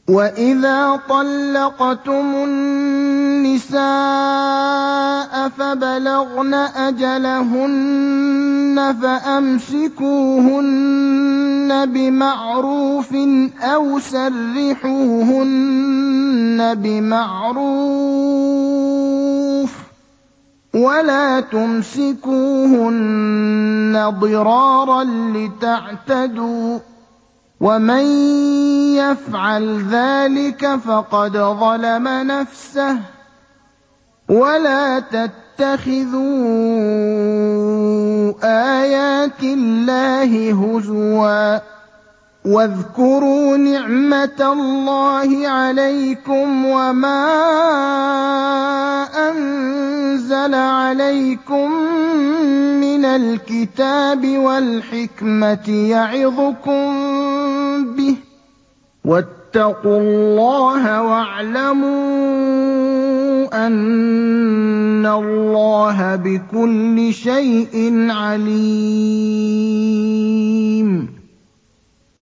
وَإِذَا طَلَّقْتُمُ النِّسَاءَ فَبَلَغْنَ أَجَلَهُنَّ فَأَمْسِكُوهُنَّ بِمَعْرُوفٍ أَوْ سَرِّحُوهُنَّ بِمَعْرُوفٍ ۚ وَلَا تُمْسِكُوهُنَّ ضِرَارًا لِّتَعْتَدُوا ۚ وَمَن يَفْعَلْ ذَٰلِكَ فَقَدْ ظَلَمَ نَفْسَهُ ۚ وَلَا تَتَّخِذُوا آيَاتِ اللَّهِ هُزُوًا ۚ وَاذْكُرُوا نِعْمَةَ اللَّهِ عَلَيْكُمْ وَمَا أَنزَلَ عَلَيْكُم مِّنَ الْكِتَابِ وَالْحِكْمَةِ يَعِظُكُم بِهِ ۚ وَاتَّقُوا اللَّهَ وَاعْلَمُوا أَنَّ اللَّهَ بِكُلِّ شَيْءٍ عَلِيمٌ